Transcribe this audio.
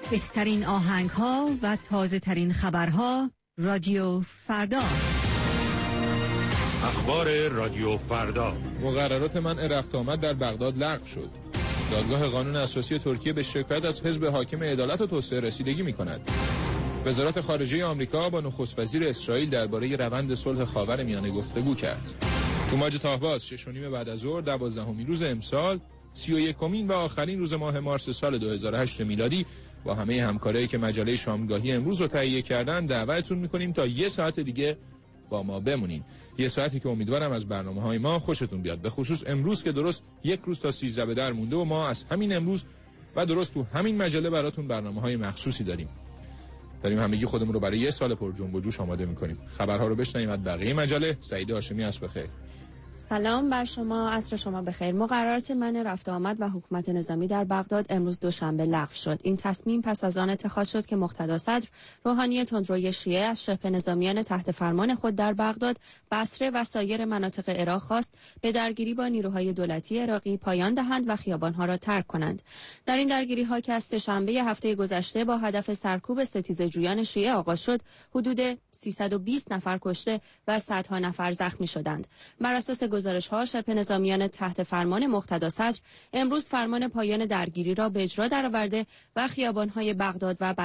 بهترین آهنگ ها و تازه ترین خبرها. رادیو فردا. اخبار رادیو فردا. مقررات منع رفت آمد در بغداد لغو شد. دادگاه قانون اساسی ترکیه به شکایت از حزب حاکم عدالت و توسعه رسیدگی می‌کند. وزارت خارجه آمریکا با نخست وزیر اسرائیل درباره روند صلح خاورمیانه گفتگو کرد. تو ماج تاهباز 6:30 بعد از ظهر 12مین روز امسال 31مین و آخرین روز ماه مارس سال 2008 میلادی با همه همکارایی که مجله شامگاهی امروز رو تهیه کردن دعوتتون می‌کنیم تا 1 ساعت دیگه با ما بمونین. 1 ساعتی که امیدوارم از برنامه‌های ما خوشتون بیاد، به خصوص امروز که درست 1 روز تا 13 به در مونده و ما از همین امروز و درست تو همین مجله براتون برنامه‌های مخصوصی داریم همگی خودمون رو برای 1 سال پر جنب و جوش آماده می‌کنیم. خبرها رو بشنویم از بقیه مجله. سعید هاشمی است. بخیر. سلام بر شما، عصر شما بخیر. مقررات منع رفت آمد و حکومت نظامی در بغداد امروز دوشنبه لغو شد. این تصمیم پس از آن اتخاذ شد که مقتدا صدر روحانی تندروی شیعه از شبه نظامیان تحت فرمان خود در بغداد، بصره و سایر مناطق عراق خواست به درگیری با نیروهای دولتی عراقی پایان دهند و خیابان‌ها را ترک کنند. در این درگیری‌ها که از سه‌شنبه هفته گذشته با هدف سرکوب ستیزه‌جویان شیعه آغاز شد، حدود 320 نفر کشته و صدها نفر زخمی شدند. بر اساس گزارش‌ها شبه نظامیان تحت فرمان مقتدا صدر امروز فرمان پایان درگیری را به اجرا درآورده و خیابان‌های بغداد و